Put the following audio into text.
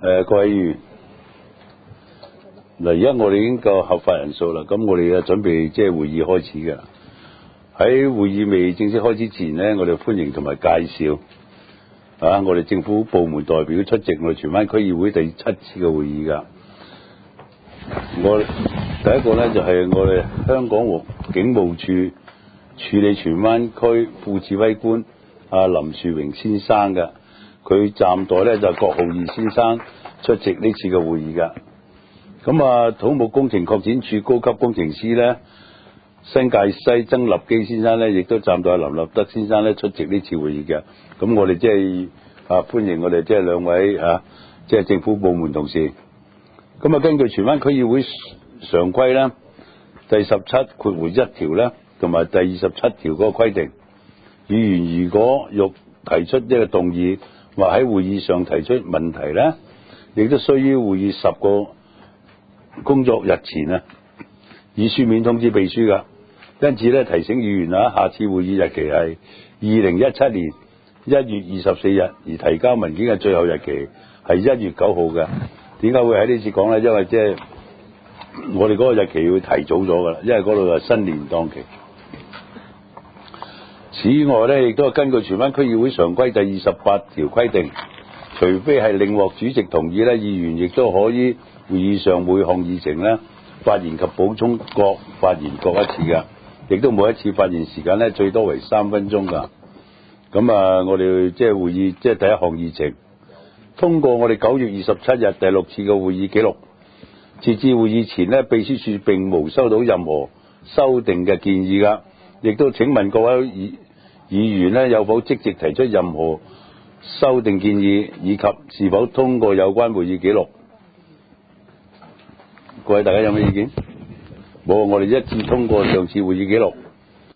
各位議員，嗱，而家我哋已經夠合法人數啦，咁我哋準備即係會議開始嘅。喺會議未正式開始前呢，我哋歡迎同埋介紹我哋政府部門代表出席我哋荃灣區議會第7次嘅會議㗎。第一個呢，就係我哋香港警務處處理荃灣區副指揮官林樹榮先生嘅，佢暫代呢，就郭浩義先生出席呢次嘅會議㗎。咁土木工程擴展處高級工程師呢，新界西曾立基先生呢，亦都暫代林立德先生呢出席呢次會議嘅。咁我哋即係歡迎我哋即係兩位即係政府部門同事。咁根據荃灣區議會常規呢，第17(1)條呢，同埋第27條嗰個規定，議員如果欲提出呢個動議或喺會議上提出問題呢，亦都需於會議10個工作日前以書面通知秘書㗎。因此呢，提醒議員下次會議日期係2017年1月24日，而提交文件嘅最後日期係1月9號嘅。點解會喺呢次講呢？因為即係我哋嗰個日期要提早咗㗎啦，因為嗰度係新年檔期。此外呢，亦都係根據荃灣區議會常規第28條規定，除非係另獲主席同意呢，議員亦都可以會議上每項議程呢發言及補充各發言各一次㗎，亦都每一次發言時間呢最多為3分鐘㗎。咁我哋即係會議即係第一項議程，通過我哋9月27日第6次嘅會議記錄。截至會議前呢，秘書處並無收到任何修訂嘅建議㗎，亦都請問各位議員呢有否積極提出任何修訂建議，以及是否通過有關會議記錄？各位大家有咩意見？冇，我哋一致通過上次會議記錄。